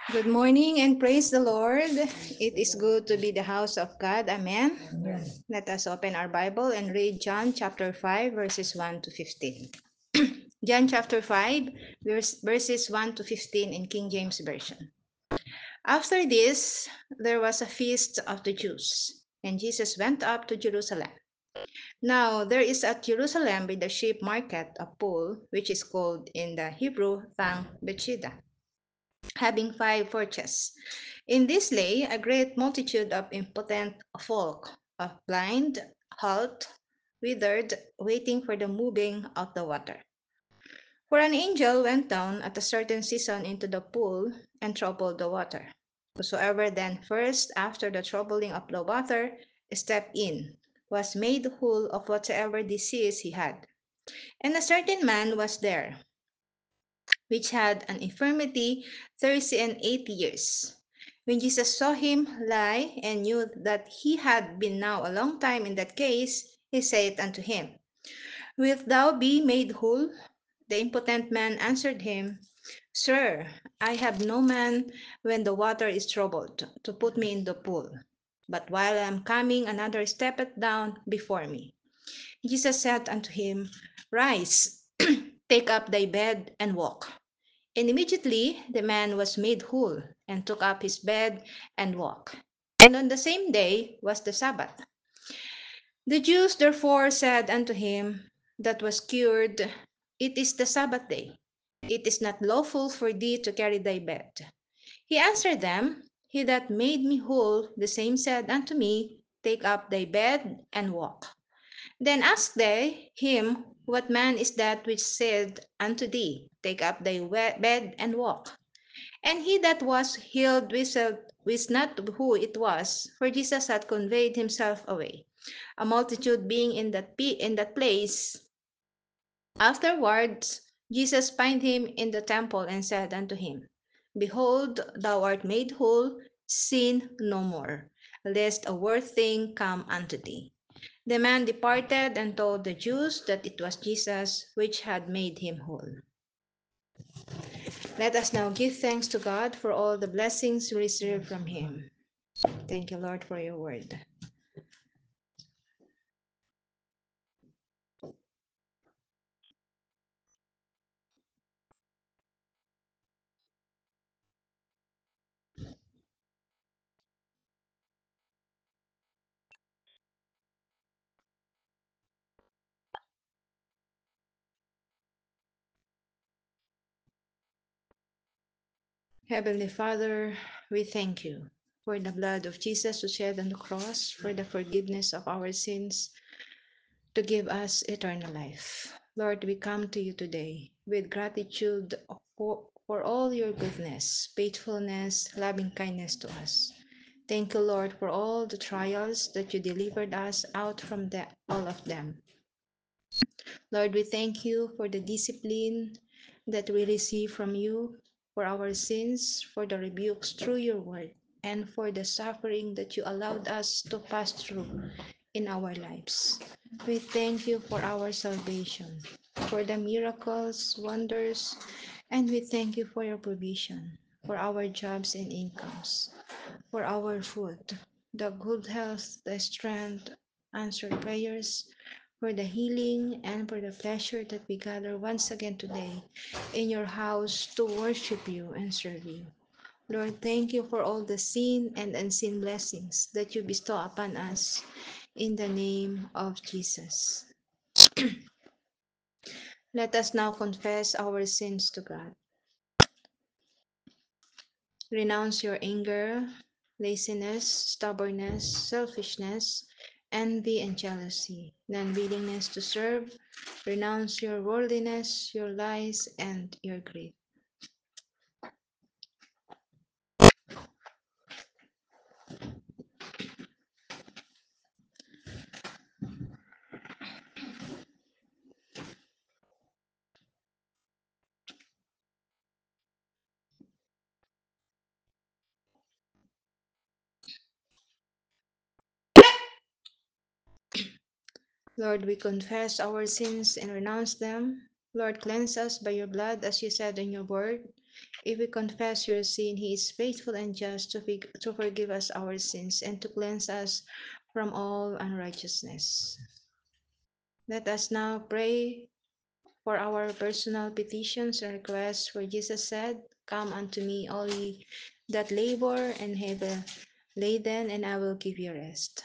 Good morning and praise the Lord. It is good to be the house of God. Amen. Yes. Let us open our Bible and read John chapter 5, verses 1 to 15. John chapter 5, verses 1 to 15 in King James Version. After this, there was a feast of the Jews, and Jesus went up to Jerusalem. Now there is at Jerusalem by the sheep market a pool, which is called in the Hebrew tongue Bethesda, having 5 porches. In this lay a great multitude of impotent folk, of blind, halt, withered, waiting for the moving of the water. For an angel went down at a certain season into the pool and troubled the water. Whosoever then first, after the troubling of the water, stepped in, was made whole of whatsoever disease he had. And a certain man was there, which had an infirmity 38 years. When Jesus saw him lie and knew that he had been now a long time in that case, he said unto him, Wilt thou be made whole? The impotent man answered him, Sir, I have no man when the water is troubled to put me in the pool. But while I am coming, another steppeth down before me. Jesus said unto him, Rise, take up thy bed and walk. And immediately the man was made whole, and took up his bed and walked. And on the same day was the Sabbath. The Jews therefore said unto him that was cured, It is the Sabbath day. It is not lawful for thee to carry thy bed. He answered them, He that made me whole, the same said unto me, Take up thy bed and walk. Then asked they him, What man is that which said unto thee, Take up thy bed and walk? And he that was healed wist not who it was, for Jesus had conveyed himself away. A multitude being in that place, afterwards Jesus spied him in the temple and said unto him, Behold, thou art made whole, sin no more, lest a worse thing come unto thee. The man departed and told the Jews that it was Jesus which had made him whole. Let us now give thanks to God for all the blessings we receive from him. Thank you, Lord, for your word. Heavenly Father, we thank you for the blood of Jesus who shed on the cross for the forgiveness of our sins to give us eternal life. Lord, we come to you today with gratitude for all your goodness, faithfulness, loving kindness to us. Thank you, Lord, for all the trials that you delivered us out from all of them. Lord, we thank you for the discipline that we receive from you, for our sins, for the rebukes through your word, and for the suffering that you allowed us to pass through in our lives. We thank you for our salvation, for the miracles, wonders, and we thank you for your provision, for our jobs and incomes, for our food, the good health, the strength, answered prayers, for the healing, and for the pleasure that we gather once again today in your house to worship you and serve you. Lord, thank you for all the seen and unseen blessings that you bestow upon us in the name of Jesus. Let us now confess our sins to God. Renounce your anger, laziness, stubbornness, selfishness, envy, and jealousy, non-willingness to serve. Renounce your worldliness, your lies, and your greed. Lord, we confess our sins and renounce them. Lord, cleanse us by your blood, as you said in your word. If we confess your sin, he is faithful and just to forgive us our sins and to cleanse us from all unrighteousness. Let us now pray for our personal petitions and requests. For Jesus said, "Come unto me, all ye that labor and heavy laden, and I will give you rest."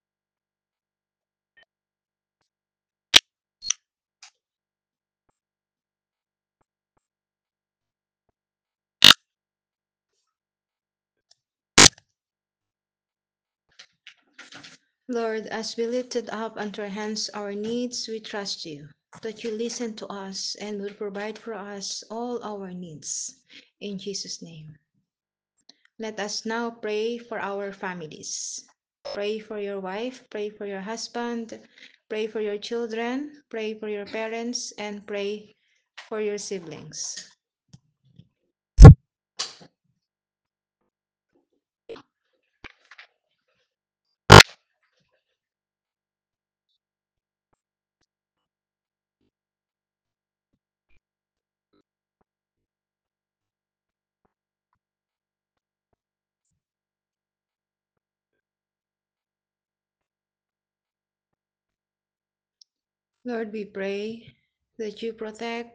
Lord, as we lifted up unto our hands our needs, we trust you that you listen to us and will provide for us all our needs. In Jesus' name. Let us now pray for our families. Pray for your wife, pray for your husband, pray for your children, pray for your parents, and pray for your siblings. Lord, we pray that you protect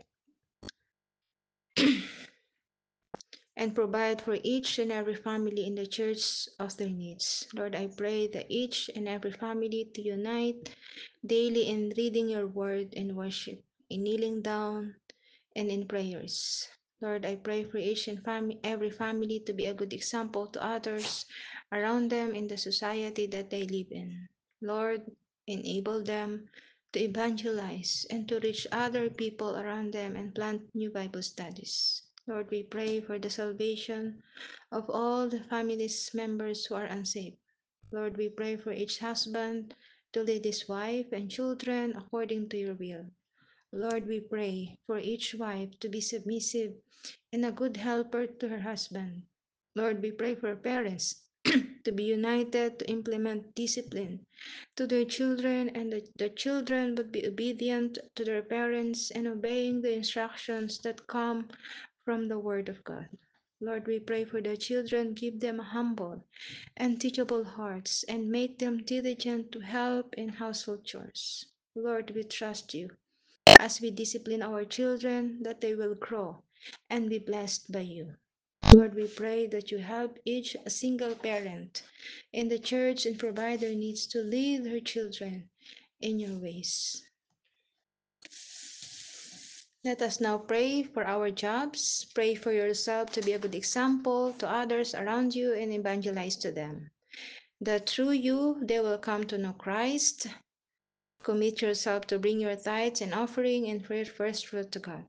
and provide for each and every family in the church of their needs. Lord, I pray that each and every family to unite daily in reading your word and worship, in kneeling down and in prayers. Lord, I pray for each and every family to be a good example to others around them in the society that they live in. Lord, enable them to evangelize and to reach other people around them and plant new Bible studies. Lord, we pray for the salvation of all the family's members who are unsaved. Lord, we pray for each husband to lead his wife and children according to your will. Lord, we pray for each wife to be submissive and a good helper to her husband. Lord, we pray for parents to be united to implement discipline to their children, and that the children would be obedient to their parents and obeying the instructions that come from the Word of God. Lord, we pray for the children, give them humble and teachable hearts, and make them diligent to help in household chores. Lord, we trust you as we discipline our children that they will grow and be blessed by you. Lord, we pray that you help each single parent in the church and provide their needs to lead their children in your ways. Let us now pray for our jobs. Pray for yourself to be a good example to others around you and evangelize to them. That through you they will come to know Christ. Commit yourself to bring your tithes and offering and first fruit to God.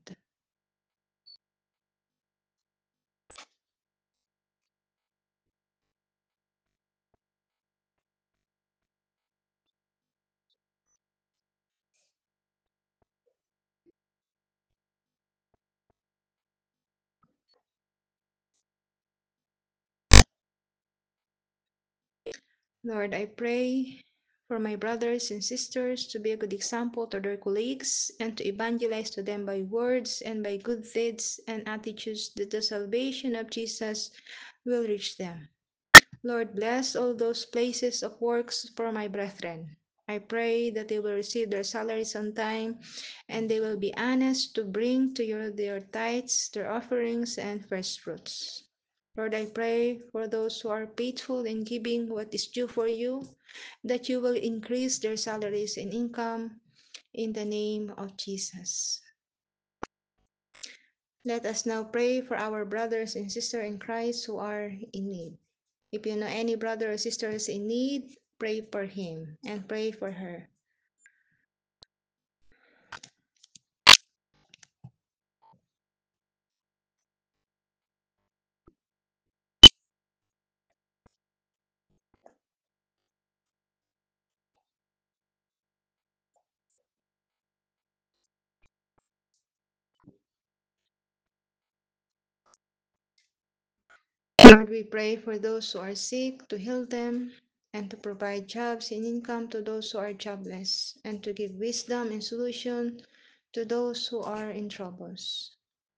Lord, I pray for my brothers and sisters to be a good example to their colleagues and to evangelize to them by words and by good deeds and attitudes that the salvation of Jesus will reach them. Lord, bless all those places of works for my brethren. I pray that they will receive their salaries on time and they will be honest to bring to you their tithes, their offerings, and first fruits. Lord, I pray for those who are faithful in giving what is due for you, that you will increase their salaries and income in the name of Jesus. Let us now pray for our brothers and sisters in Christ who are in need. If you know any brother or sister is in need, pray for him and pray for her. Lord, we pray for those who are sick to heal them and to provide jobs and income to those who are jobless and to give wisdom and solution to those who are in troubles.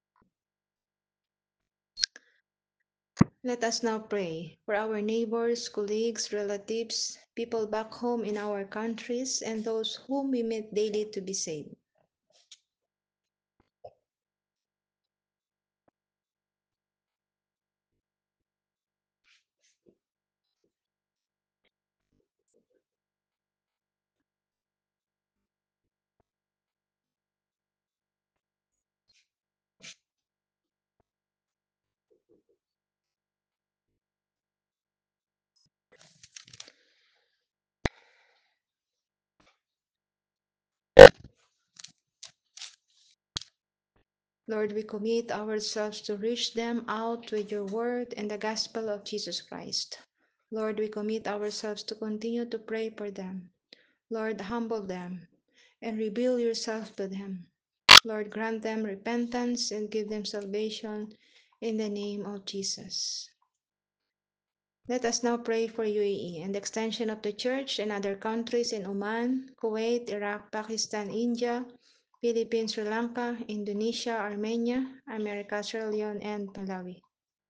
Let us now pray for our neighbors, colleagues, relatives, people back home in our countries, and those whom we meet daily to be saved. Lord, we commit ourselves to reach them out with your word and the gospel of Jesus Christ. Lord, we commit ourselves to continue to pray for them. Lord, humble them and reveal yourself to them. Lord, grant them repentance and give them salvation in the name of Jesus. Let us now pray for UAE and the extension of the church and other countries in Oman, Kuwait, Iraq, Pakistan, India, Philippines, Sri Lanka, Indonesia, Armenia, America, Sierra Leone, and Malawi.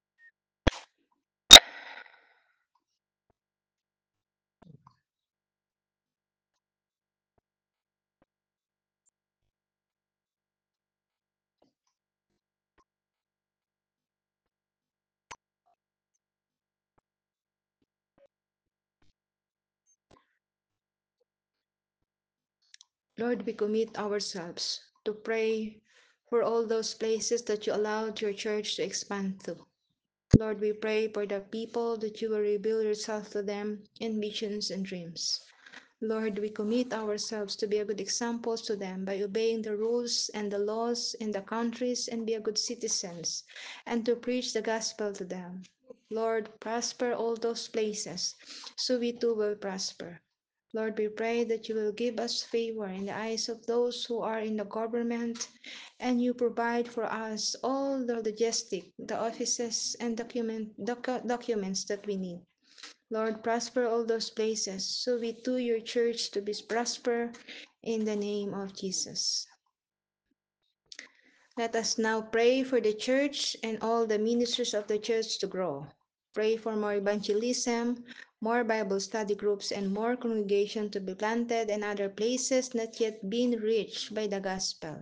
Lord, we commit ourselves to pray for all those places that you allowed your church to expand to. Lord, we pray for the people that you will reveal yourself to them in visions and dreams. Lord, we commit ourselves to be a good example to them by obeying the rules and the laws in the countries and be a good citizens and to preach the gospel to them. Lord, prosper all those places so we too will prosper. Lord, we pray that you will give us favor in the eyes of those who are in the government and you provide for us all the logistic, the offices and documents that we need. Lord, prosper all those places so we too, your church, to be prosper in the name of Jesus. Let us now pray for the church and all the ministers of the church to grow. Pray for more evangelism, more Bible study groups, and more congregation to be planted in other places not yet been reached by the gospel.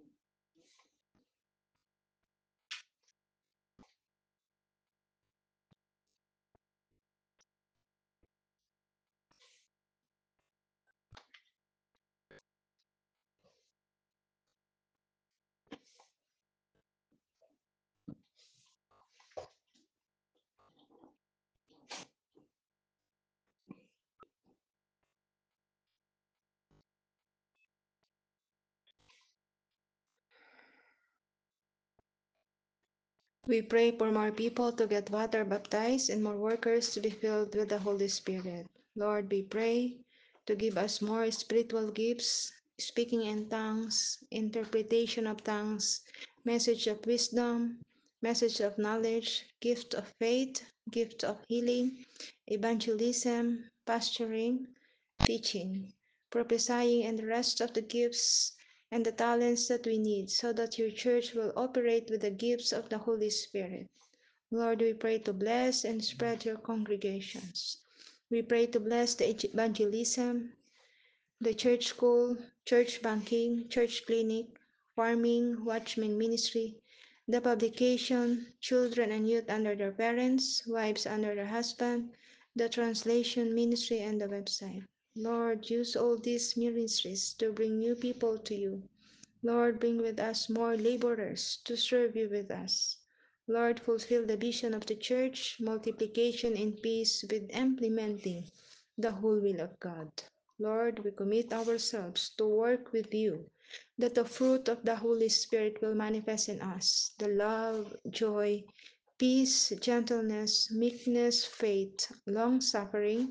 We pray for more people to get water baptized and more workers to be filled with the Holy Spirit. Lord, we pray to give us more spiritual gifts, speaking in tongues, interpretation of tongues, message of wisdom, message of knowledge, gift of faith, gift of healing, evangelism, pastoring, teaching, prophesying, and the rest of the gifts and the talents that we need so that your church will operate with the gifts of the Holy Spirit. Lord, we pray to bless and spread your congregations. We pray to bless the evangelism, the church school, church banking, church clinic, farming, watchman ministry, the publication, children and youth under their parents, wives under their husband, the translation ministry, and the website. Lord, use all these ministries to bring new people to you. Lord, bring with us more laborers to serve you with us. Lord, fulfill the vision of the church, multiplication in peace with implementing the whole will of God. Lord, we commit ourselves to work with you, that the fruit of the Holy Spirit will manifest in us the love, joy, peace, gentleness, meekness, faith, long suffering,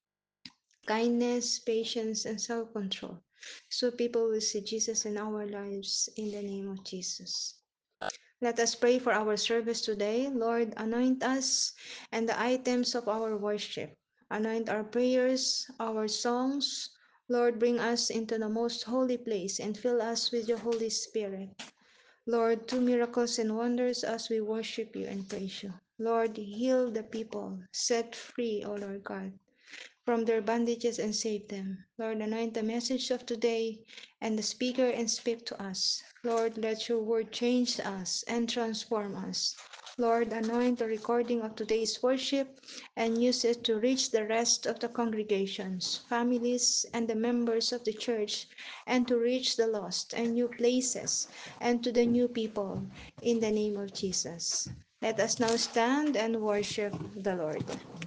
kindness, patience, and self control. So people will see Jesus in our lives in the name of Jesus. Let us pray for our service today. Lord, anoint us and the items of our worship. Anoint our prayers, our songs. Lord, bring us into the most holy place and fill us with your Holy Spirit. Lord, do miracles and wonders as we worship you and praise you. Lord, heal the people, set free, O Lord God, from their bondages and save them. Lord, anoint the message of today and the speaker and speak to us. Lord, let your word change us and transform us. Lord, anoint the recording of today's worship and use it to reach the rest of the congregations, families, and the members of the church, and to reach the lost and new places and to the new people in the name of Jesus. Let us now stand and worship the Lord.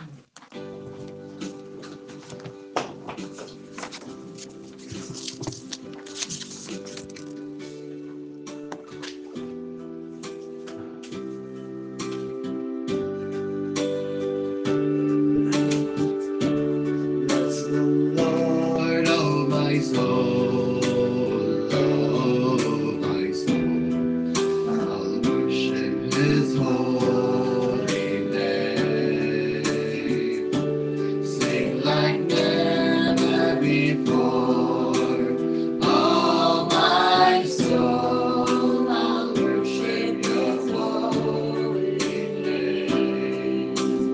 Bless the Lord, oh my soul, oh my soul. I'll worship His holy name. Sing like never before, oh my soul. I'll worship Your holy name.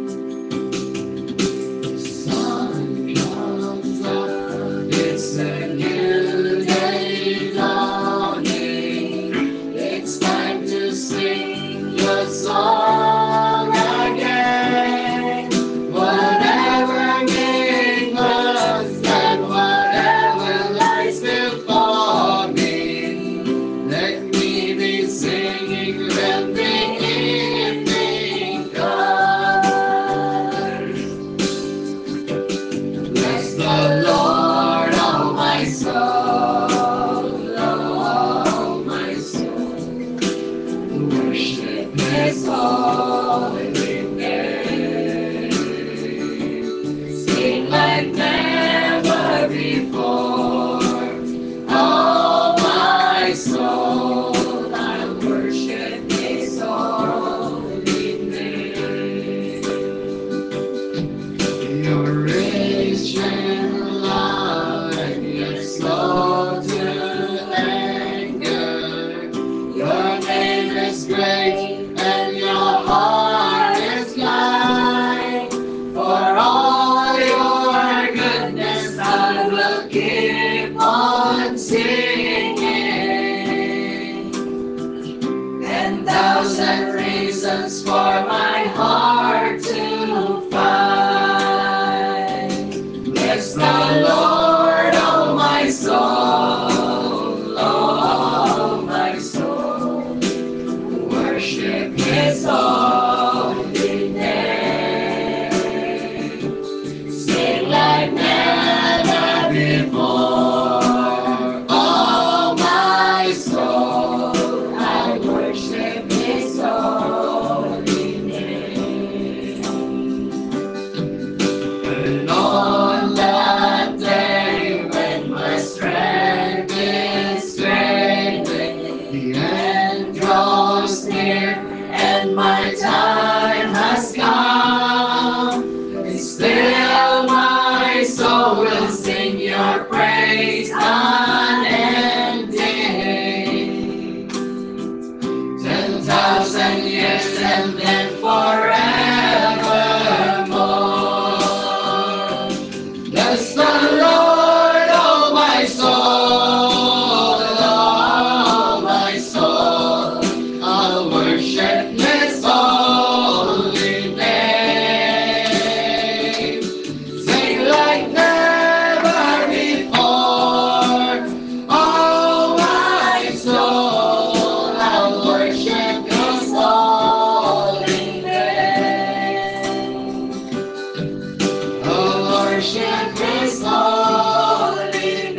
Sun comes up, it's a new day dawning. It's time to sing your song again. Whatever may pass and whatever lies before me, let me be singing when the evening comes. Bless the Lord, oh my soul, oh my soul. Worship His holy name. Sing like never before, oh my soul. I worship His holy name. You're rich in love and you're slow to anger. Your name is great and your heart is kind. For all your goodness, I will keep on singing. 10,000 reasons for my heart to find. Bless the Lord, oh my soul, oh my soul. Worship His holy name. Sing like never before, oh my soul. I worship His holy name. And on that day when my strength is straining, the end draws near and my time has come, and still my soul will sing your praise unending. 10,000 years and then forevermore. Bless the Lord, oh my soul, oh my soul. I'll worship His holy name. Sing like never before, oh my soul. I'll worship His holy name. I'll worship His holy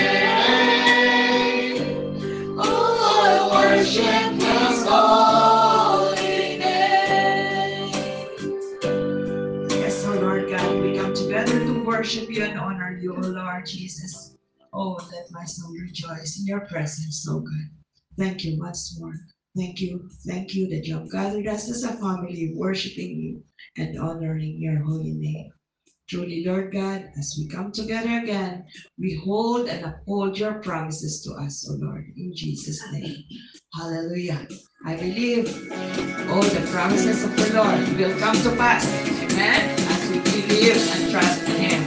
name. Oh, I'll worship His holy name. Yes, oh Lord God, we come together to worship you and honor you, oh Lord Jesus. Oh, let my soul rejoice in your presence, oh God. Thank you once more. Thank you that you have gathered us as a family, worshiping you and honoring your holy name. Truly, Lord God, as we come together again, we hold and uphold your promises to us, O Lord, in Jesus' name. Hallelujah. I believe all the promises of the Lord will come to pass. Amen. As we believe and trust in Him.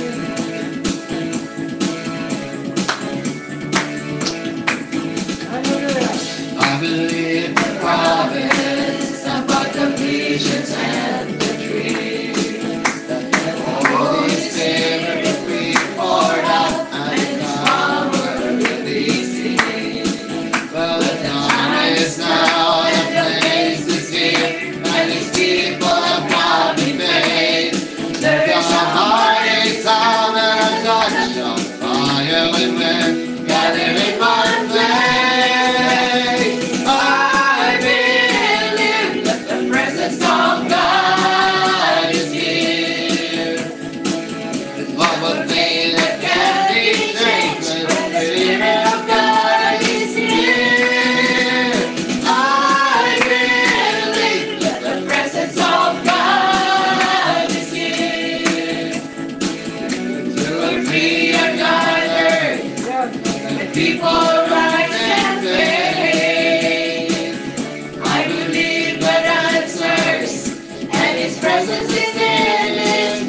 I believe the promise about the visions and the dreams. The Holy Spirit will be poured out and His power will be seen. Well, the time is now and the place is here, and His people have come in faith. There is a heartache sound and a touch of fire and wind, gathered in one place. I believe that the presence of God is here. It's one more thing that can be changed when the Spirit of God is here. I believe that the presence of God is here. Two or three are gathered, and people rise and faith. I believe God answers, and His presence is in this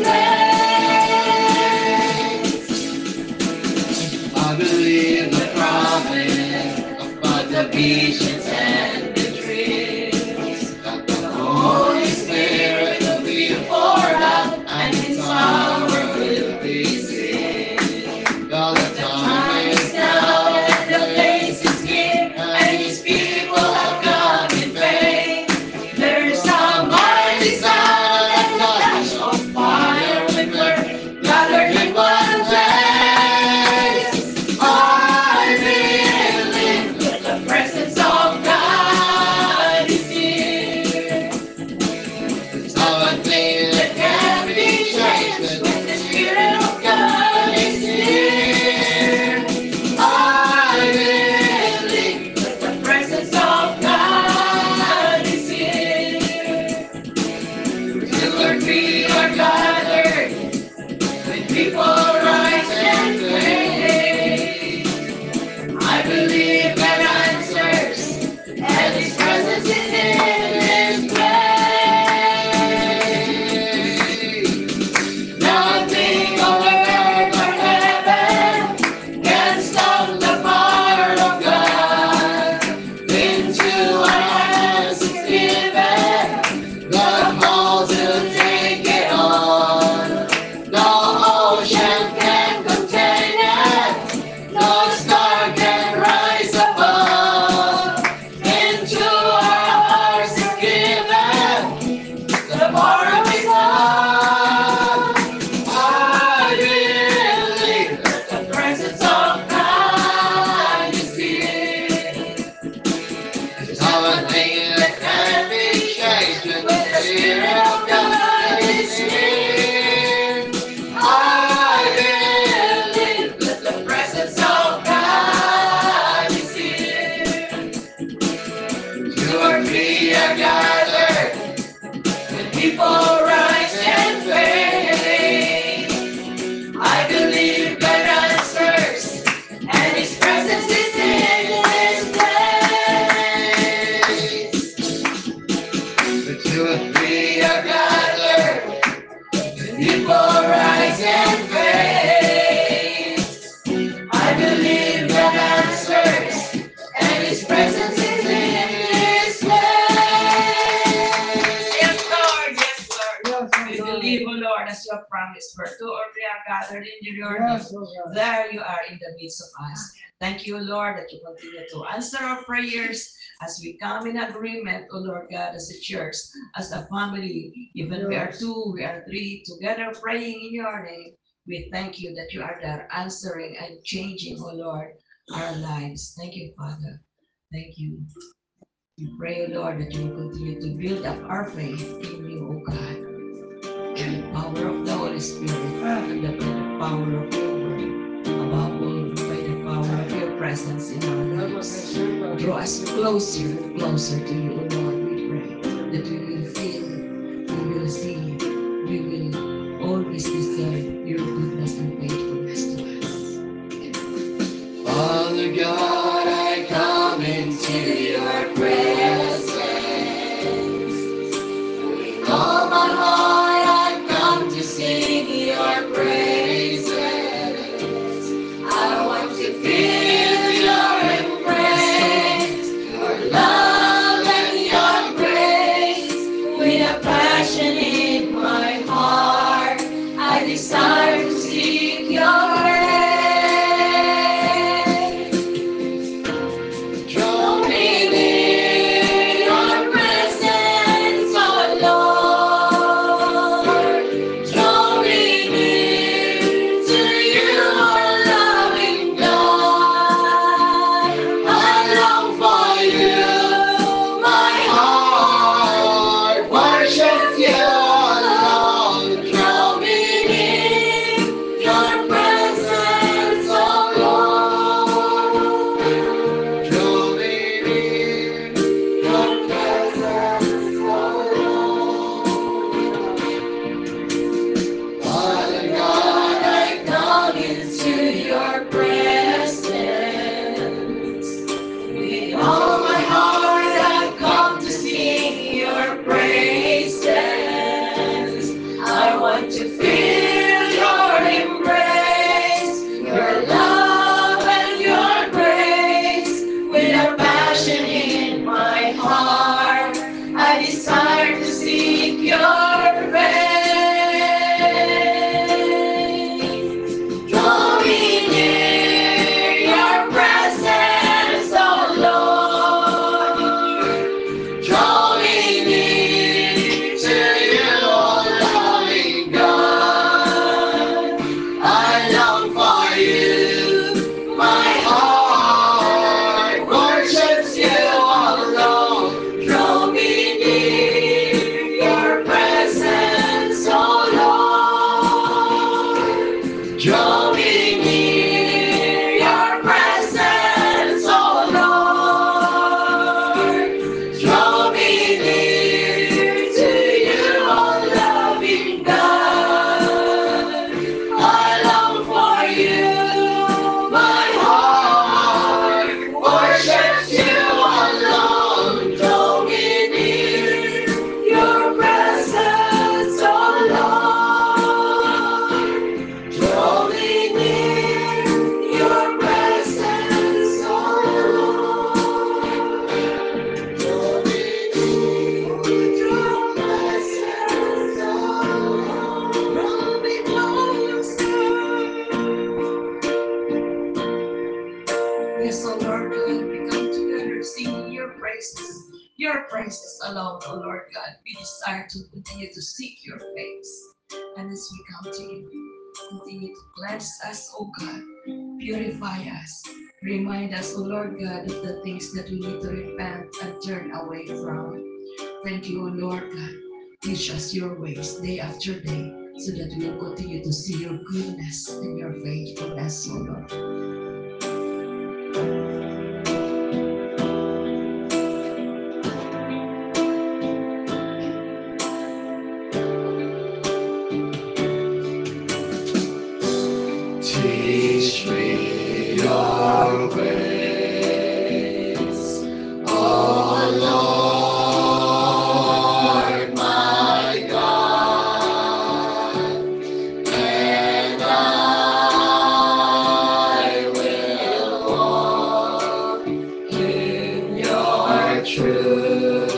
place. I believe the promise about the visions and the dreams, that the Holy Spirit will be poured out and His power will be seen. God, the time is now and the place is here, and His people have come in faith. There is a mighty sound and a flash of fire and burn, gathered in one place. I believe that the presence of God is here. There's not one thing that can be changed when the Spirit of God is here. I believe that the presence of God is here. Two or three are gathered, when people rise and pray. I believe God answers, and His presence is in this place. Nothing on earth or heaven can stop the power of God. Into our hands is given the call to take it on. No ocean can contain it, no star can rise above. Into our hearts is given the power of His love. I believe that the presence of God is here. There's not one thing that can be changed when the Spirit of God is here. I believe that the presence of God is here. Two or three are gathered, when people rise and pray. I believe God answers, and His presence is in this place. The two or three are gathered, when people rise and pray. I believe God answers, and His presence is in this place. Yes, Lord. Yes, Lord. We believe, O Lord, as you have promised, where two or three are gathered in your name, there you are in the midst of us. Thank you, Lord, that you continue to answer our prayers as we come in agreement, O Lord God, as a church, as a family. Even we are two, we are three, together praying in your name. We thank you that you are there answering and changing, O Lord, our lives. Thank you, Father. Thank you. We pray, O Lord, that you will continue to build up our faith in you, O God. And the power of the Holy Spirit, and by the power of your word, above all, by the power of your presence in our lives. Draw us closer and closer to you, O Lord, we pray, that we will feel, we will see, we will always be with a passion in my heart. I desire to seek your face. Draw me near your presence, oh Lord. Draw me near to you, oh loving God. I long for you, my heart worships you alone. Draw me near your presence, oh Lord. Draw me near your presence, oh Lord. Father God, I come into your presence. With all my heart, I've come to sing your praises. I want to feel your embrace, your love and your grace. With a passion in my heart, I desire to seek your face. Draw me near your presence, oh Lord. Draw me near to you, oh loving God. I long for you, my heart worships you alone. Draw me near your presence, oh Lord. Draw me near your presence, oh Lord. Draw me near to you, oh loving God. I long for you, my heart worships you alone. Draw me near your presence, oh Lord. Draw me near your presence, oh Lord. Draw me near your presence, oh Lord. Draw me closer. Yes, oh Lord God, we come together singing your praises alone, oh Lord God. We desire to continue to seek your face. And as we come to you, continue to cleanse us, oh God. Purify us. Remind us, oh Lord God, of the things that we need to repent and turn away from. Thank you, oh Lord God. Teach us your ways day after day so that we will continue to see your goodness and your faithfulness, oh Lord. Teach me your ways, oh Lord, my God, and I will walk in your truth.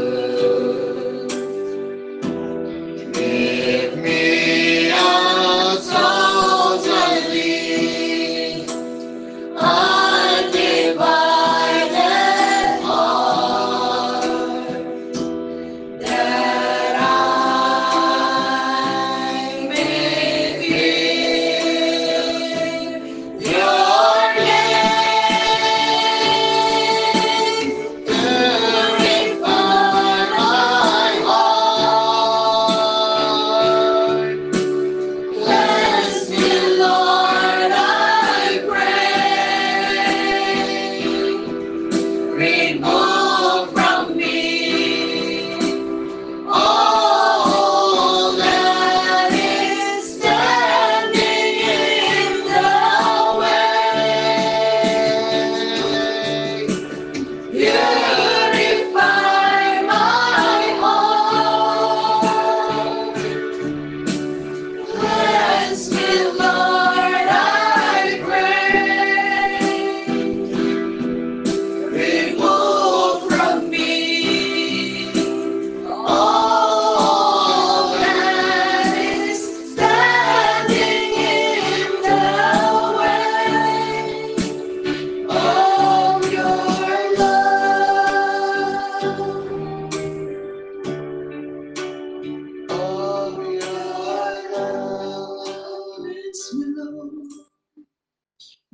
Give me a totally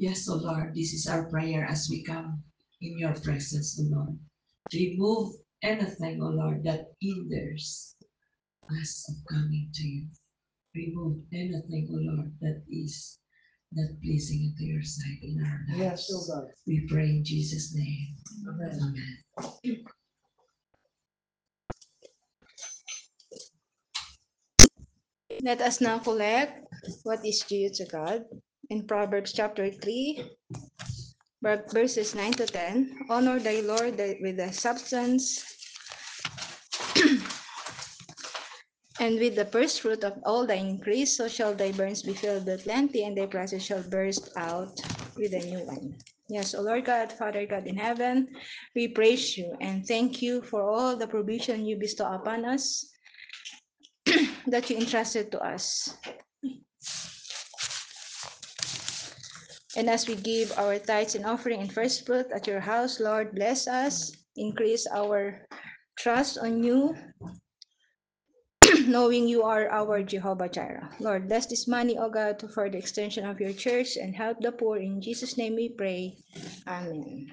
Yes, O Lord, this is our prayer as we come in your presence, O Lord. Remove anything, O Lord, that hinders us of coming to you. Remove anything, O Lord, that is not pleasing unto your sight in our lives. Yes, O God. We pray in Jesus' name. Amen. Amen. Let us now collect what is due to God. In Proverbs chapter 3, verses 9 to 10, honor thy Lord with thy substance and with the first fruit of all thy increase, so shall thy barns be filled with plenty, and thy presses shall burst out with a new wine. Yes, O Lord God, Father God in heaven, we praise you and thank you for all the provision you bestow upon us that you entrusted to us. And as we give our tithes and offering and first fruit at your house, Lord, bless us, increase our trust on you, knowing you are our Jehovah Jireh. Lord, bless this money, O God, for the extension of your church and help the poor. In Jesus' name we pray. Amen.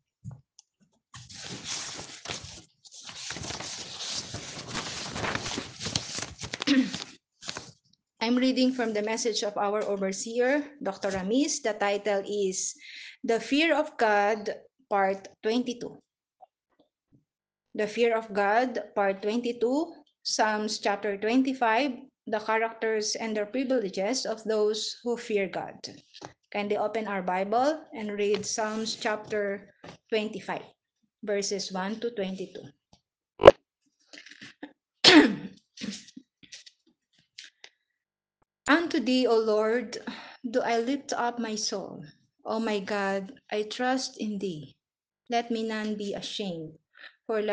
I'm reading from the message of our overseer, Dr. Ramis. The title is The Fear of God, Part 22. The Fear of God, Part 22, Psalms chapter 25, the characters and the privileges of those who fear God. Kindly open our Bible and read Psalms chapter 25, verses 1 to 22. Unto thee, O Lord, do I lift up my soul. O my God, I trust in thee. Let me none be ashamed, for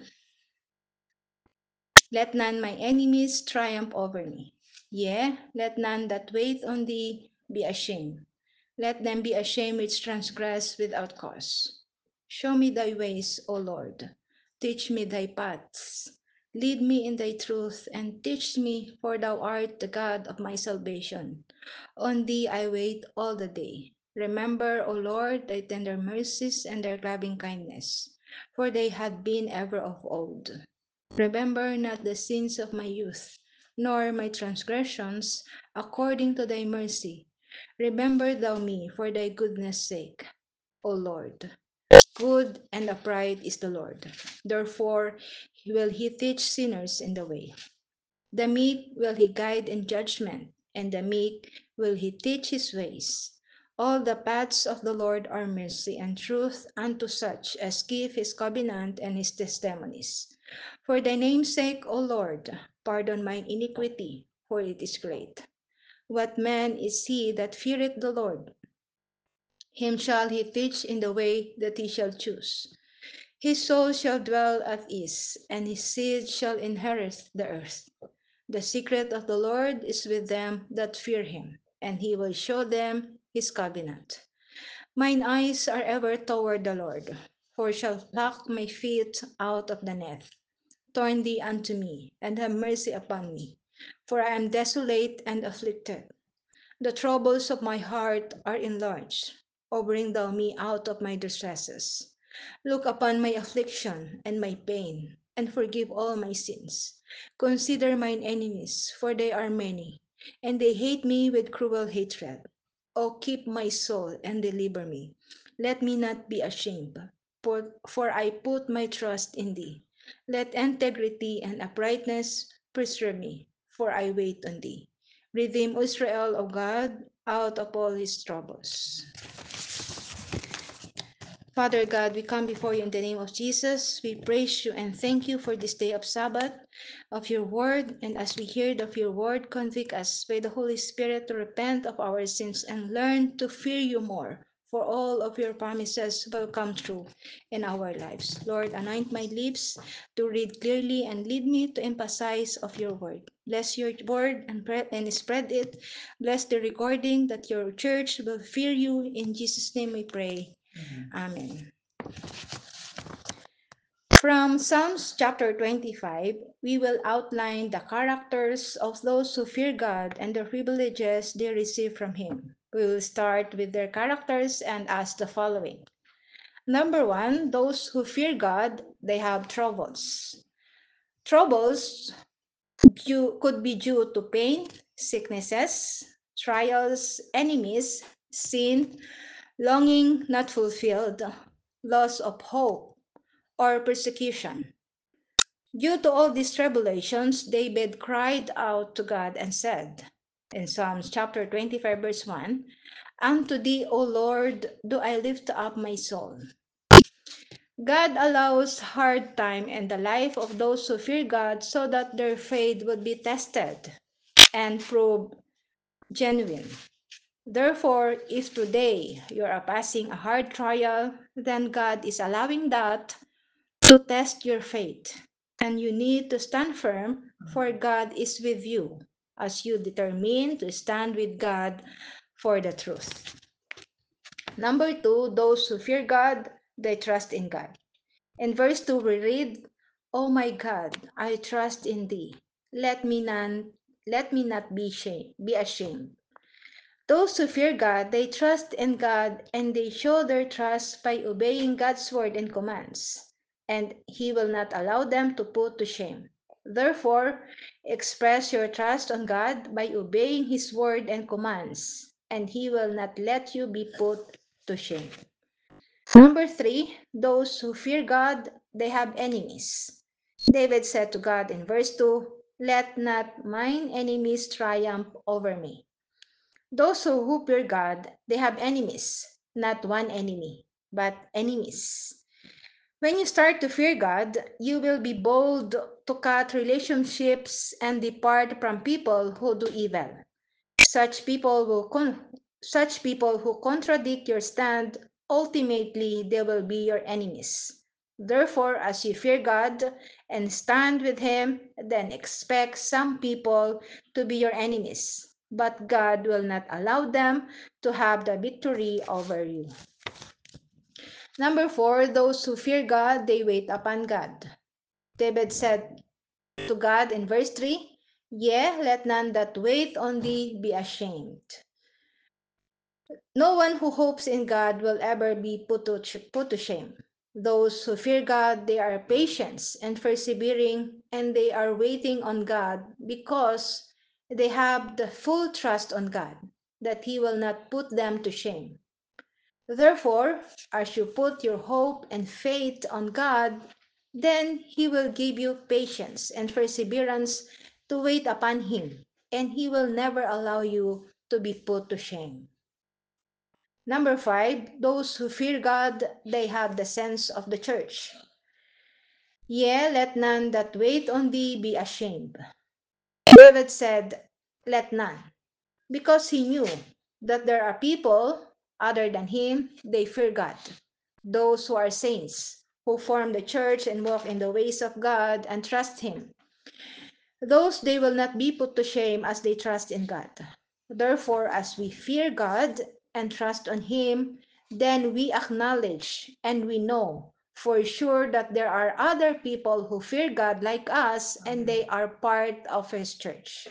let none my enemies triumph over me. Yea, let none that wait on thee be ashamed. Let them be ashamed which transgress without cause. Show me thy ways, O Lord. Teach me thy paths. Lead me in thy truth, and teach me, for thou art the God of my salvation. On thee I wait all the day. Remember, O Lord, thy tender mercies and thy loving kindness, for they had been ever of old. Remember not the sins of my youth, nor my transgressions, according to thy mercy. Remember thou me for thy goodness' sake, O Lord. Good and upright is the Lord. Therefore will he teach sinners in the way. The meek will he guide in judgment, and the meek will he teach his ways. All the paths of the Lord are mercy and truth unto such as keep his covenant and his testimonies. For thy name's sake, O Lord, pardon mine iniquity, for it is great. What man is he that feareth the Lord? Him shall he teach in the way that he shall choose. His soul shall dwell at ease, and his seed shall inherit the earth. The secret of the Lord is with them that fear him, and he will show them his covenant. Mine eyes are ever toward the Lord, for shall pluck my feet out of the net. Turn thee unto me, and have mercy upon me, for I am desolate and afflicted. The troubles of my heart are enlarged. O bring thou me out of my distresses. Look upon my affliction and my pain, and forgive all my sins. Consider mine enemies, for they are many, and they hate me with cruel hatred. O keep my soul and deliver me. Let me not be ashamed, for I put my trust in thee. Let integrity and uprightness preserve me, for I wait on thee. Redeem Israel, O God, out of all his troubles. Father God, we come before you in the name of Jesus. We praise you and thank you for this day of Sabbath, of your word. And as we hear of your word, convict us by the Holy Spirit to repent of our sins and learn to fear you more. For all of your promises will come true in our lives. Lord, anoint my lips to read clearly and lead me to emphasize of your word. Bless your word and spread it. Bless the recording that your church will fear you. In Jesus' name we pray. Amen. From Psalms chapter 25, we will outline the characters of those who fear God and the privileges they receive from Him. We will start with their characters and ask the following. Number one, those who fear God, they have troubles. Troubles could be due to pain, sicknesses, trials, enemies, sin, longing not fulfilled, loss of hope, or persecution. Due to all these tribulations, David cried out to God and said, in Psalms chapter 25, verse 1, "Unto thee, O Lord, do I lift up my soul." God allows hard time in the life of those who fear God so that their faith would be tested and prove genuine. Therefore, if today you are passing a hard trial, then God is allowing that to test your faith. And you need to stand firm, for God is with you as you determine to stand with God for the truth. Number two, those who fear God, they trust in God. In verse 2, we read, "O my God, I trust in thee. Let me not be ashamed." Those who fear God, they trust in God and they show their trust by obeying God's word and commands, and He will not allow them to put to shame. Therefore, express your trust on God by obeying His word and commands, and He will not let you be put to shame. Number three, those who fear God, they have enemies. David said to God in verse 2, "Let not mine enemies triumph over me." Those who fear God, they have enemies, not one enemy, but enemies. When you start to fear God, you will be bold to cut relationships and depart from people who do evil. Such people will such people who contradict your stand, ultimately they will be your enemies. Therefore, as you fear God and stand with Him, then expect some people to be your enemies. But God will not allow them to have the victory over you. Number four, those who fear God, they wait upon God. David said to God in verse 3, "Yea, let none that wait on thee be ashamed." No one who hopes in God will ever be put to shame. Those who fear God, they are patient and persevering, and they are waiting on God because they have the full trust on God that He will not put them to shame. Therefore, as you put your hope and faith on God, then He will give you patience and perseverance to wait upon Him, and He will never allow you to be put to shame. Number five, those who fear God, they have the sense of the church. Yea, let none that wait on thee be ashamed. David said, "Let none," because he knew that there are people other than him, they fear God. Those who are saints, who form the church and walk in the ways of God and trust Him. Those they will not be put to shame as they trust in God. Therefore, as we fear God and trust on Him, then we acknowledge and we know for sure that there are other people who fear God like us and they are part of His church.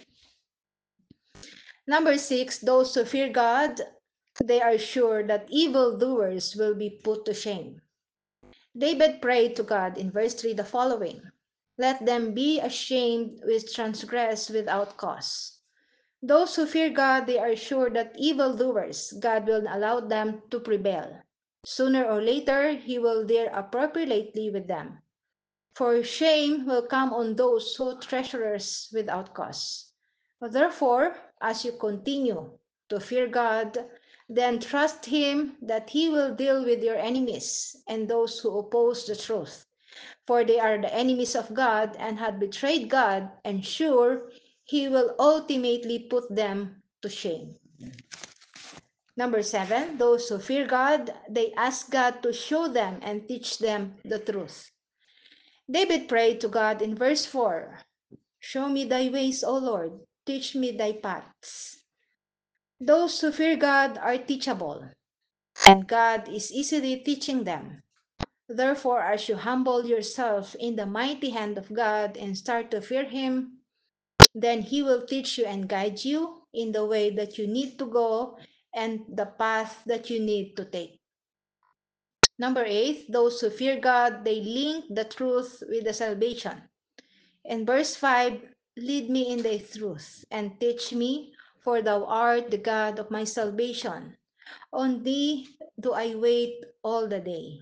Number six, those who fear God, they are sure that evildoers will be put to shame. David prayed to God in verse 3 the following: "Let them be ashamed which transgress without cause." Those who fear God, they are sure that evildoers, God will allow them to prevail. Sooner or later, He will deal appropriately with them. For shame will come on those who treasurers without cause. Therefore, as you continue to fear God, then trust Him that He will deal with your enemies and those who oppose the truth. For they are the enemies of God and had betrayed God, and sure, He will ultimately put them to shame. Number seven, those who fear God, they ask God to show them and teach them the truth. David prayed to God in verse 4, "Show me thy ways, O Lord, teach me thy paths." Those who fear God are teachable, and God is easily teaching them. Therefore, as you humble yourself in the mighty hand of God and start to fear Him, then He will teach you and guide you in the way that you need to go, and the path that you need to take. Number 8, those who fear God, they link the truth with the salvation. In verse 5, lead me in thy truth and teach me, for thou art the God of my salvation. On thee do I wait all the day.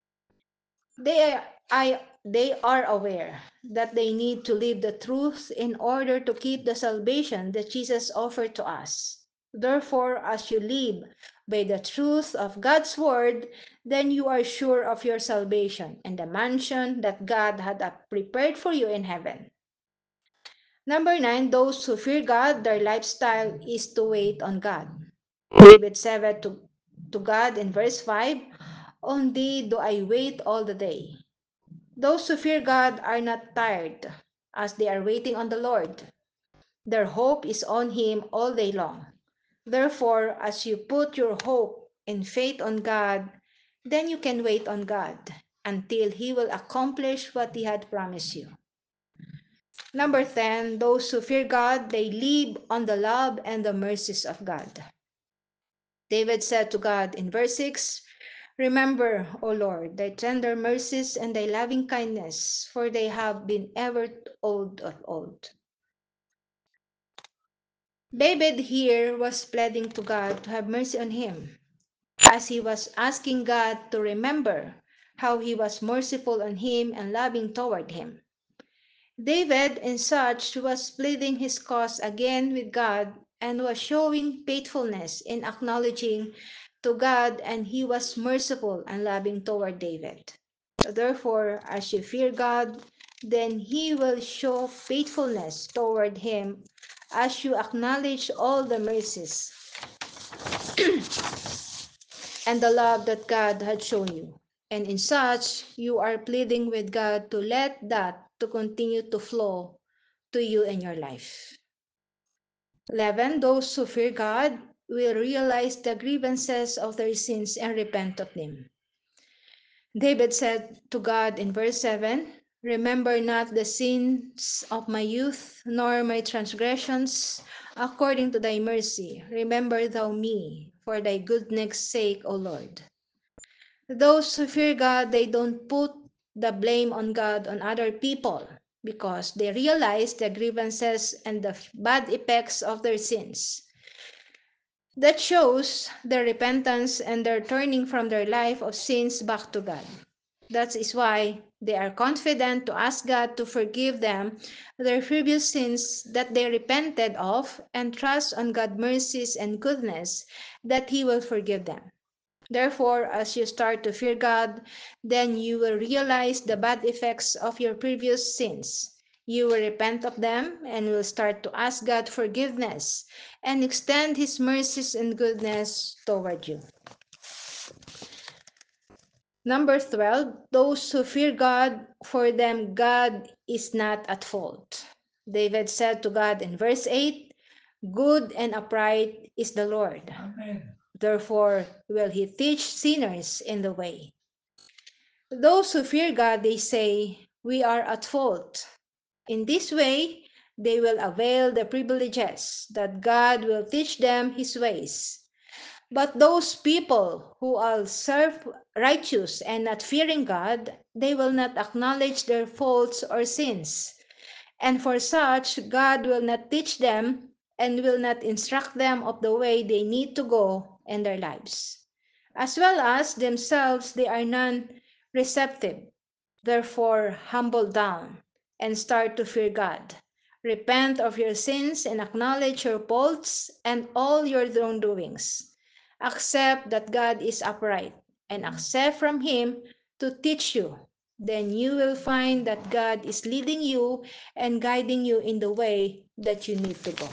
They are aware that they need to live the truth in order to keep the salvation that Jesus offered to us. Therefore, as you live by the truth of God's word, then you are sure of your salvation and the mansion that God had prepared for you in heaven. Number 9, those who fear God, their lifestyle is to wait on God. David said to God in verse 5, on thee do I wait all the day. Those who fear God are not tired as they are waiting on the Lord. Their hope is on Him all day long. Therefore, as you put your hope and faith on God, then you can wait on God until He will accomplish what He had promised you. Number 10, those who fear God, they live on the love and the mercies of God. David said to God in verse 6, remember, O Lord, thy tender mercies and thy loving kindness, for they have been ever old of old. David here was pleading to God to have mercy on him, as he was asking God to remember how he was merciful on him and loving toward him. David, in such, was pleading his cause again with God and was showing faithfulness in acknowledging to God, and he was merciful and loving toward David. Therefore, as you fear God, then he will show faithfulness toward him as you acknowledge all the mercies and the love that God had shown you. And in such, you are pleading with God to let that to continue to flow to you in your life. 11, those who fear God will realize the grievances of their sins and repent of them. David said to God in verse 7, remember not the sins of my youth, nor my transgressions, according to thy mercy. Remember thou me, for thy goodness' sake, O Lord. Those who fear God, they don't put the blame on God on other people because they realize the grievances and the bad effects of their sins. That shows their repentance and their turning from their life of sins back to God. That is why they are confident to ask God to forgive them their previous sins that they repented of and trust on God's mercies and goodness that He will forgive them. Therefore, as you start to fear God, then you will realize the bad effects of your previous sins. You will repent of them and will start to ask God forgiveness and extend His mercies and goodness toward you. Number 12, those who fear God, for them God is not at fault. David said to God in verse 8, good and upright is the Lord. Amen. Therefore will He teach sinners in the way. Those who fear God, they say, we are at fault. In this way, they will avail the privileges that God will teach them His ways. But those people who are self-righteous and not fearing God, they will not acknowledge their faults or sins. And for such, God will not teach them and will not instruct them of the way they need to go in their lives. As well as themselves, they are non-receptive. Therefore, humble down and start to fear God. Repent of your sins and acknowledge your faults and all your wrongdoings. Accept that God is upright and accept from Him to teach you. Then you will find that God is leading you and guiding you in the way that you need to go.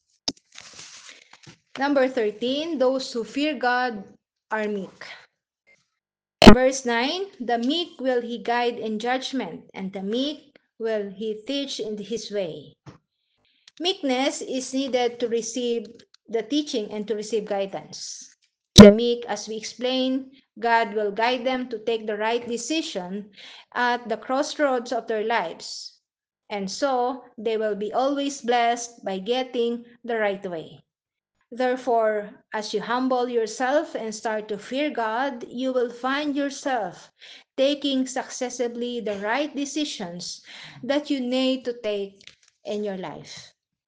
Number 13, those who fear God are meek. Verse 9, the meek will He guide in judgment, and the meek will He teach in His way. Meekness is needed to receive the teaching and to receive guidance. The meek, as we explained, God will guide them to take the right decision at the crossroads of their lives. And so, they will be always blessed by getting the right way. Therefore, as you humble yourself and start to fear God, you will find yourself taking successively the right decisions that you need to take in your life.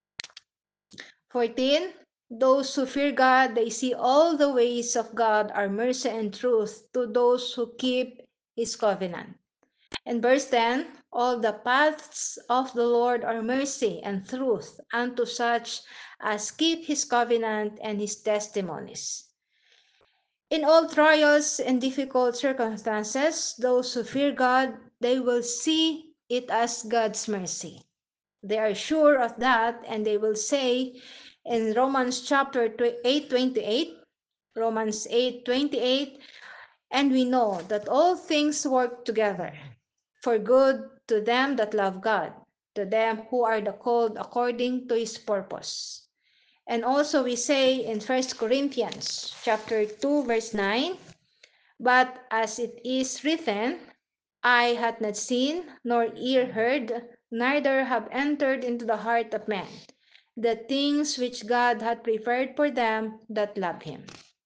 14. Those who fear God, they see all the ways of God are mercy and truth to those who keep His covenant. And verse 10, all the paths of the Lord are mercy and truth unto such as keep His covenant and His testimonies. In all trials and difficult circumstances, those who fear God, they will see it as God's mercy. They are sure of that, and they will say in Romans chapter 8:28, Romans 8:28, and we know that all things work together for good to them that love God, to them who are the called according to His purpose. And also we say in 1 Corinthians chapter 2 verse 9, but as it is written, eye hath not seen, nor ear heard, neither have entered into the heart of man, the things which God hath prepared for them that love Him.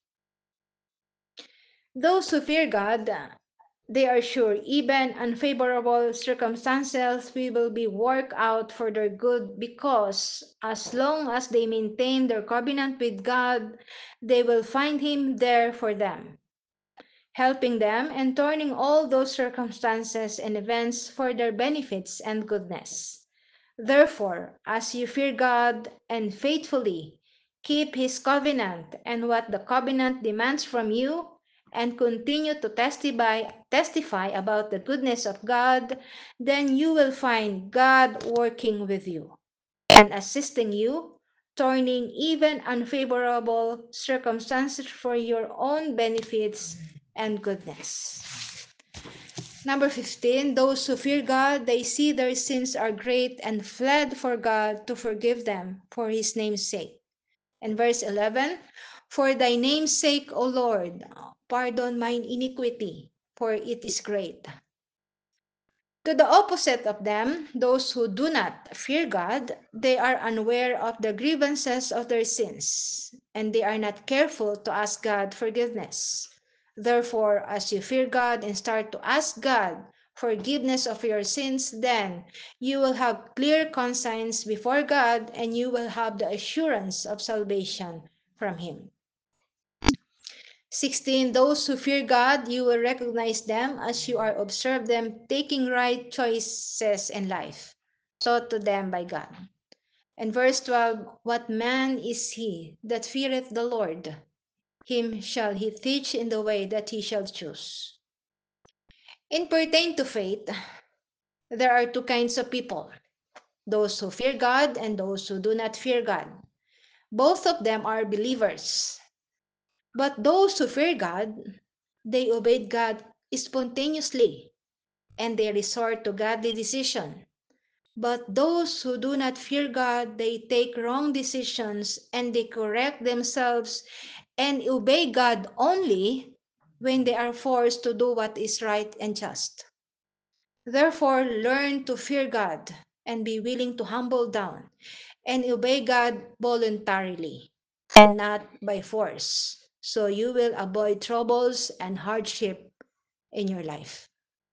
Those who fear God, they are sure even unfavorable circumstances will be worked out for their good, because as long as they maintain their covenant with God, they will find Him there for them, helping them and turning all those circumstances and events for their benefits and goodness. Therefore, as you fear God and faithfully keep His covenant and what the covenant demands from you, and continue to testify about the goodness of God, then you will find God working with you and assisting you, turning even unfavorable circumstances for your own benefits and goodness. Number 15, those who fear God, they see their sins are great and fled for God to forgive them for His name's sake. And verse 11, for thy name's sake, O Lord, pardon mine iniquity, for it is great. To the opposite of them, those who do not fear God, they are unaware of the grievances of their sins, and they are not careful to ask God forgiveness. Therefore, as you fear God and start to ask God forgiveness of your sins, then you will have clear conscience before God, and you will have the assurance of salvation from Him. 16. Those who fear God, you will recognize them as you are observe them taking right choices in life, taught to them by God. And verse 12, what man is he that feareth the Lord? Him shall he teach in the way that he shall choose. In pertain to faith, there are two kinds of people, those who fear God and those who do not fear God. Both of them are believers. But those who fear God, they obey God spontaneously and they resort to godly decision. But those who do not fear God, they take wrong decisions and they correct themselves and obey God only when they are forced to do what is right and just. Therefore, learn to fear God and be willing to humble down and obey God voluntarily and not by force. So you will avoid troubles and hardship in your life.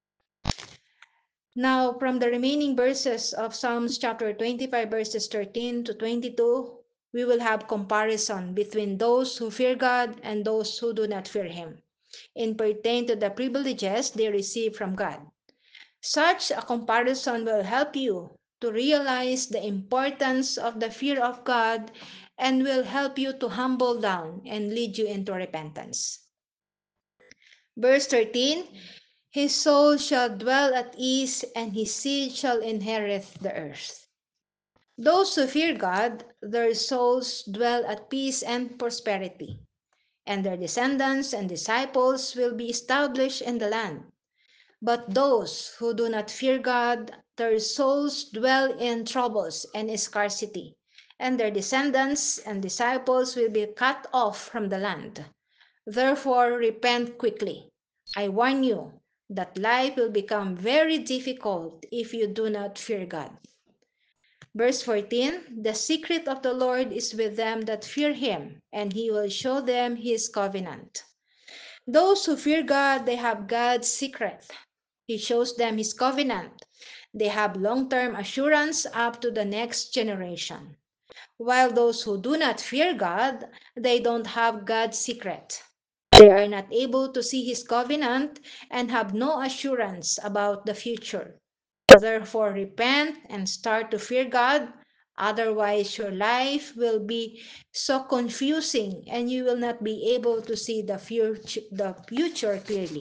Now, from the remaining verses of Psalms chapter 25, verses 13 to 22, we will have comparison between those who fear God and those who do not fear Him, in pertain to the privileges they receive from God. Such a comparison will help you to realize the importance of the fear of God and will help you to humble down and lead you into repentance. Verse 13, his soul shall dwell at ease, and his seed shall inherit the earth. Those who fear God, their souls dwell at peace and prosperity, and their descendants and disciples will be established in the land. But those who do not fear God, their souls dwell in troubles and scarcity, and their descendants and disciples will be cut off from the land. Therefore, repent quickly. I warn you that life will become very difficult if you do not fear God. Verse 14, the secret of the Lord is with them that fear him, and he will show them his covenant. Those who fear God, they have God's secret. He shows them his covenant. They have long-term assurance up to the next generation. While those who do not fear God, they don't have God's secret. They are not able to see his covenant and have no assurance about the future. Therefore, repent and start to fear God. Otherwise, your life will be so confusing and you will not be able to see the future clearly.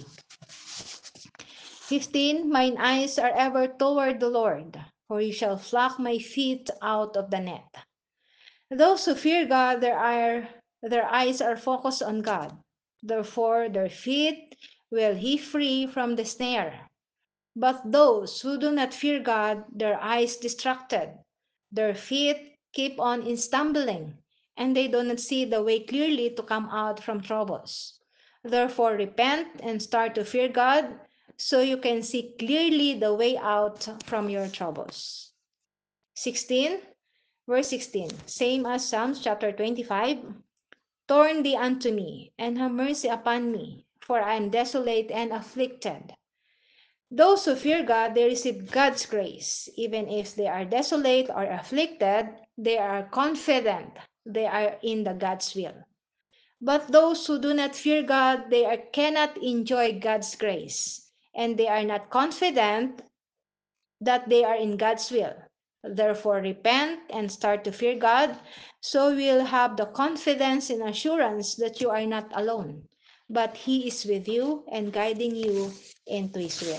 15. Mine eyes are ever toward the Lord, for he shall pluck my feet out of the net. Those who fear God, their eyes are focused on God. Therefore, their feet will he free from the snare. But those who do not fear God, their eyes distracted, their feet keep on in stumbling, and they do not see the way clearly to come out from troubles. Therefore, repent and start to fear God so you can see clearly the way out from your troubles. 16, verse 16, same as Psalms chapter 25. Turn thee unto me, and have mercy upon me, for I am desolate and afflicted. Those who fear God, they receive God's grace. Even if they are desolate or afflicted, they are confident they are in the God's will. But those who do not fear God, cannot enjoy God's grace, and they are not confident that they are in God's will. Therefore, repent and start to fear God, so you will have the confidence and assurance that you are not alone, but He is with you and guiding you into His will.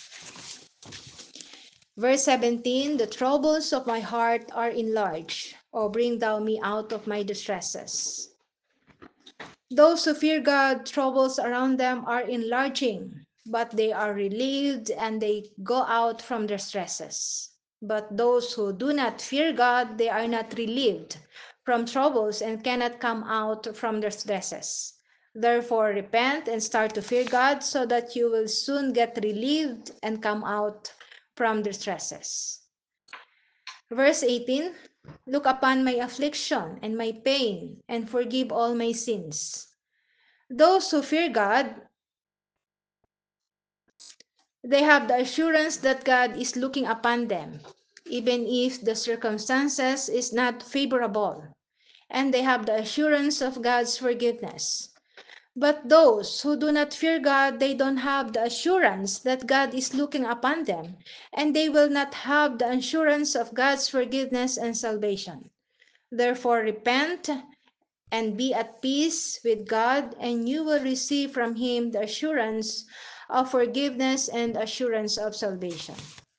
Verse 17, the troubles of my heart are enlarged. O bring thou me out of my distresses. Those who fear God, troubles around them are enlarging, but they are relieved and they go out from their stresses. But those who do not fear God, they are not relieved from troubles and cannot come out from their stresses. Therefore, repent and start to fear God so that you will soon get relieved and come out from their stresses. Verse 18, look upon my affliction and my pain and forgive all my sins. Those who fear God, they have the assurance that God is looking upon them, even if the circumstances is not favorable, and they have the assurance of God's forgiveness. But those who do not fear God, they don't have the assurance that God is looking upon them, and they will not have the assurance of God's forgiveness and salvation. Therefore, repent and be at peace with God, and you will receive from Him the assurance of forgiveness and assurance of salvation.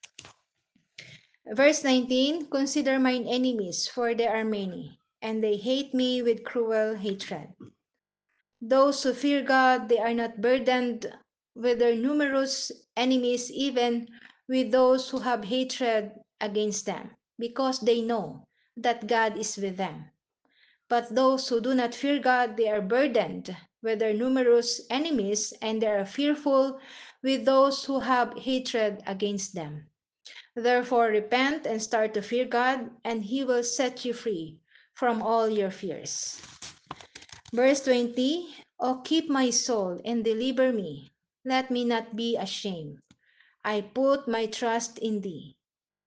Verse 19, consider mine enemies, for they are many, and they hate me with cruel hatred. Those who fear God, they are not burdened with their numerous enemies, even with those who have hatred against them, because they know that God is with them. But those who do not fear God, they are burdened with their numerous enemies, and they are fearful with those who have hatred against them. Therefore, repent and start to fear God, and He will set you free from all your fears. Verse 20, O keep my soul and deliver me. Let me not be ashamed. I put my trust in Thee.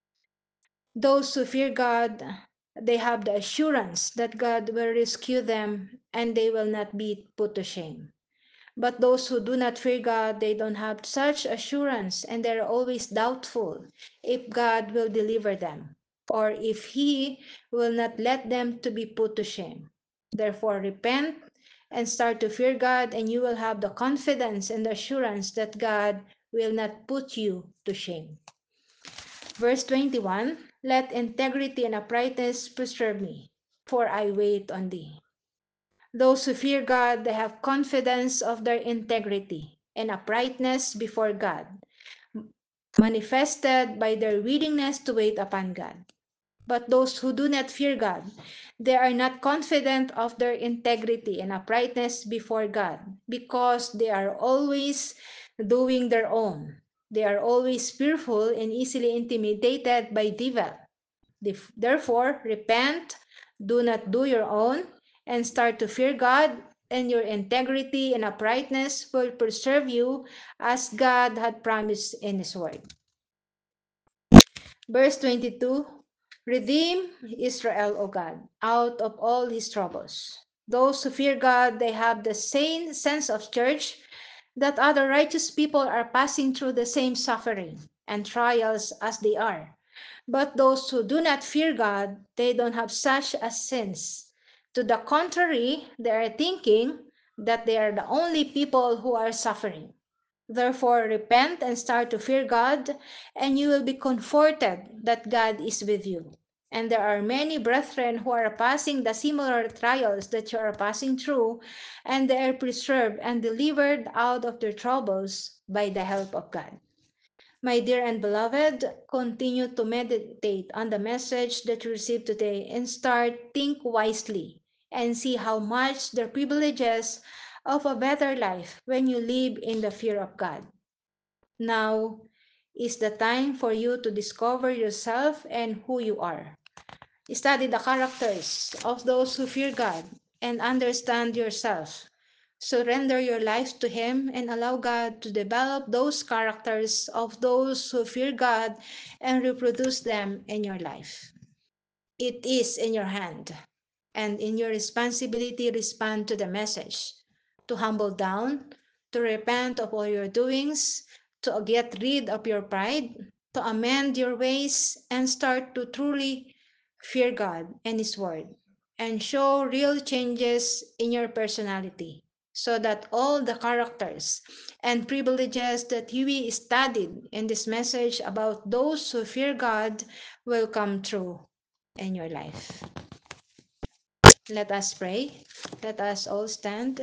Those who fear God, they have the assurance that God will rescue them and they will not be put to shame. But those who do not fear God, they don't have such assurance and they're always doubtful if God will deliver them or if He will not let them to be put to shame. Therefore, repent and start to fear God, and you will have the confidence and the assurance that God will not put you to shame. Verse 21, let integrity and uprightness preserve me, for I wait on Thee. Those who fear God, they have confidence of their integrity and uprightness before God, manifested by their willingness to wait upon God. But those who do not fear God, they are not confident of their integrity and uprightness before God, because they are always doing their own. They are always fearful and easily intimidated by devil. Therefore, repent, do not do your own, and start to fear God, and your integrity and uprightness will preserve you as God had promised in His word. Verse 22, redeem Israel, O God, out of all his troubles. Those who fear God, they have the same sense of church that other righteous people are passing through the same suffering and trials as they are. But those who do not fear God, they don't have such a sense. To the contrary, they are thinking that they are the only people who are suffering. Therefore, repent and start to fear God, and you will be comforted that God is with you. And there are many brethren who are passing the similar trials that you are passing through, and they are preserved and delivered out of their troubles by the help of God. My dear and beloved, continue to meditate on the message that you received today and think wisely and see how much the privileges of a better life when you live in the fear of God. Now is the time for you to discover yourself and who you are. Study the characters of those who fear God and understand yourself. Surrender your life to Him and allow God to develop those characters of those who fear God and reproduce them in your life. It is in your hand and in your responsibility respond to the message, to humble down, to repent of all your doings, to get rid of your pride, to amend your ways and start to truly fear God and His Word, and show real changes in your personality, so that all the characters and privileges that we studied in this message about those who fear God will come true in your life. Let us pray. Let us all stand.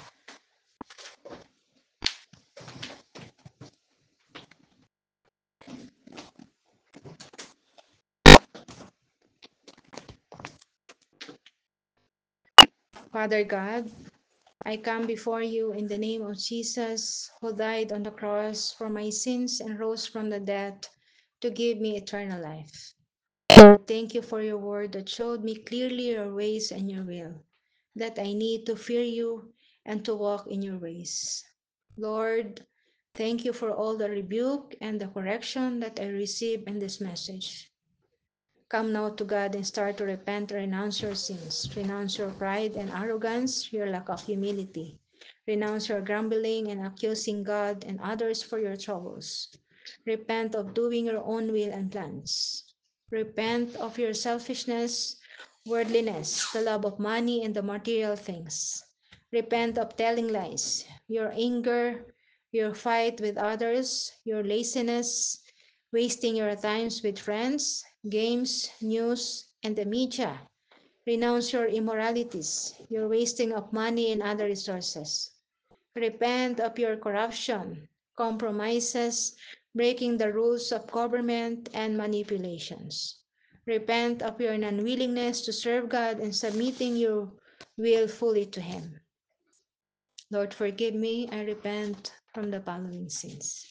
Father God, I come before you in the name of Jesus, who died on the cross for my sins and rose from the dead to give me eternal life. Lord, thank you for your word that showed me clearly your ways and your will, that I need to fear you and to walk in your ways. Lord, thank you for all the rebuke and the correction that I receive in this message. Come now to God and start to repent, renounce your sins, renounce your pride and arrogance, your lack of humility. Renounce your grumbling and accusing God and others for your troubles. Repent of doing your own will and plans. Repent of your selfishness, worldliness, the love of money and the material things. Repent of telling lies, your anger, your fight with others, your laziness, wasting your times with friends, games, news, and the media. Renounce your immoralities, your wasting of money and other resources. Repent of your corruption, compromises, breaking the rules of government, and manipulations. Repent of your unwillingness to serve God and submitting your will fully to Him. Lord, forgive me. I repent from the following sins.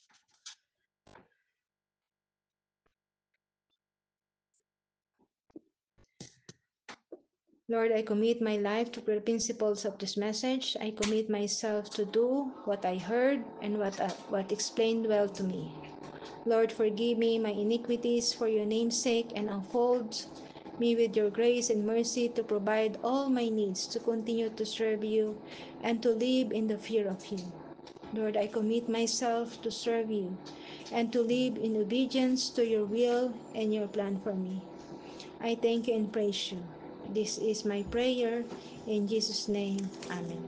Lord, I commit my life to the principles of this message. I commit myself to do what I heard and what explained well to me. Lord, forgive me my iniquities for your name's sake and unfold me with your grace and mercy to provide all my needs to continue to serve you and to live in the fear of you. Lord, I commit myself to serve you and to live in obedience to your will and your plan for me. I thank you and praise you. This is my prayer. In Jesus' name, Amen.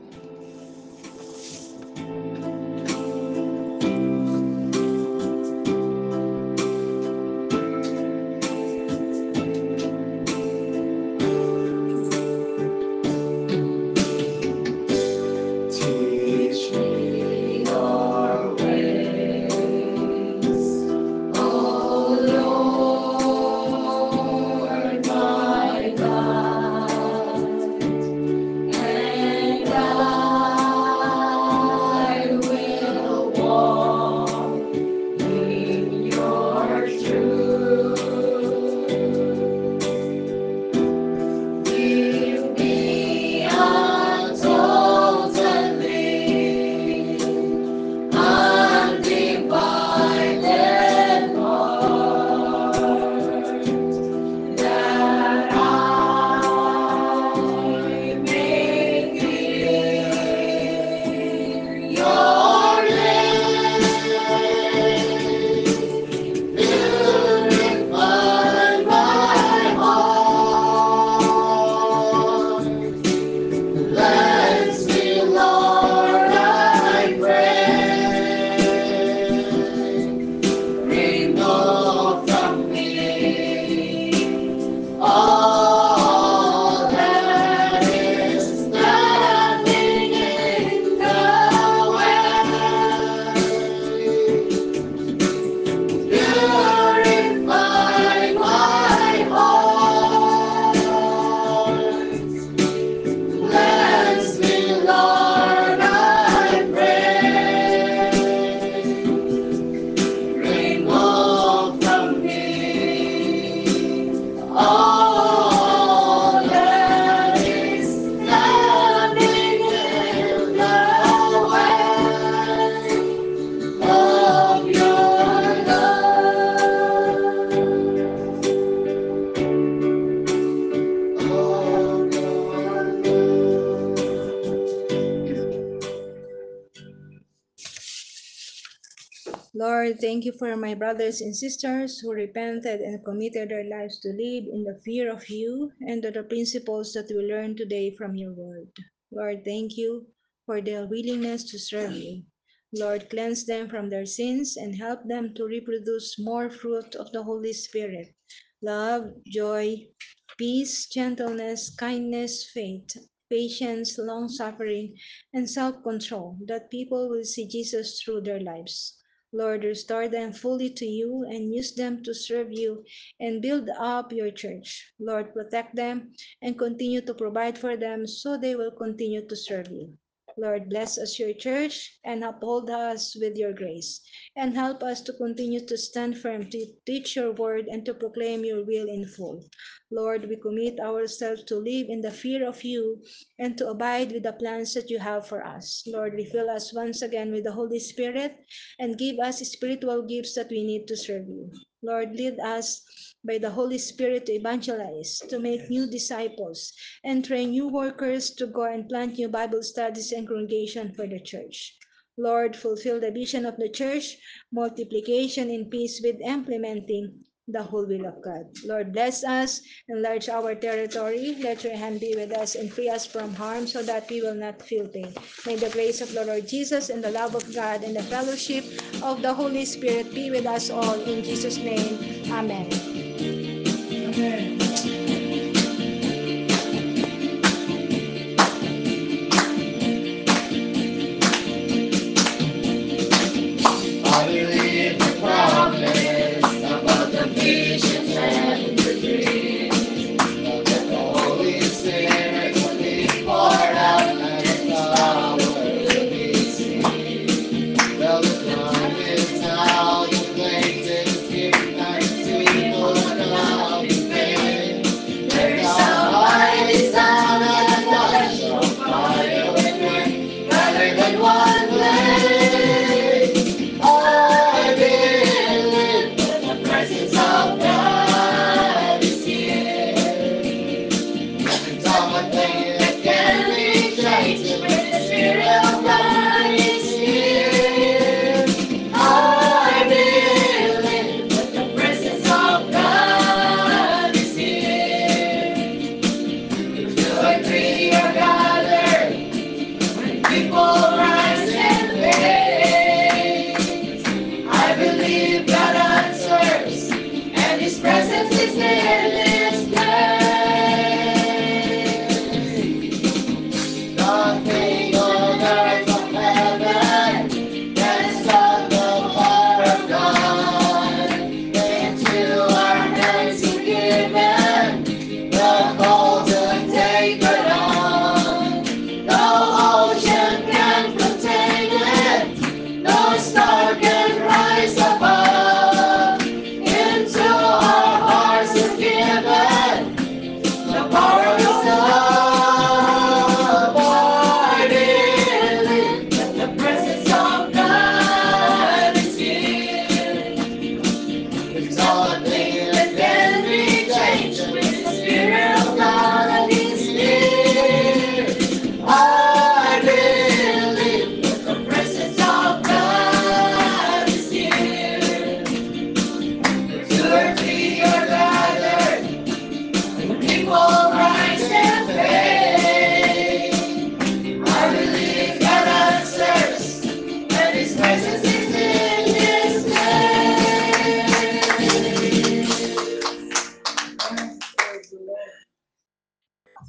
Teach me your ways, O Lord, my God, and Lord, thank you for my brothers and sisters who repented and committed their lives to live in the fear of you and to the principles that we learned today from your word. Lord, thank you for their willingness to serve you. Lord, cleanse them from their sins and help them to reproduce more fruit of the Holy Spirit: love, joy, peace, gentleness, kindness, faith, patience, long suffering, and self control, that people will see Jesus through their lives. Lord, restore them fully to you and use them to serve you and build up your church. Lord, protect them and continue to provide for them so they will continue to serve you. Lord, bless us, your church, and uphold us with your grace, and help us to continue to stand firm, to teach your word, and to proclaim your will in full. Lord, we commit ourselves to live in the fear of you and to abide with the plans that you have for us. Lord, refill us once again with the Holy Spirit and give us spiritual gifts that we need to serve you. Lord, lead us by the Holy Spirit to evangelize, to make new disciples, and train new workers to go and plant new Bible studies and congregation for the church. Lord, fulfill the vision of the church, multiplication in peace with implementing the whole will of God. Lord, bless us, enlarge our territory, let your hand be with us, and free us from harm so that we will not feel pain. May the grace of the Lord Jesus and the love of God and the fellowship of the Holy Spirit be with us all. In Jesus' name, amen. Amen.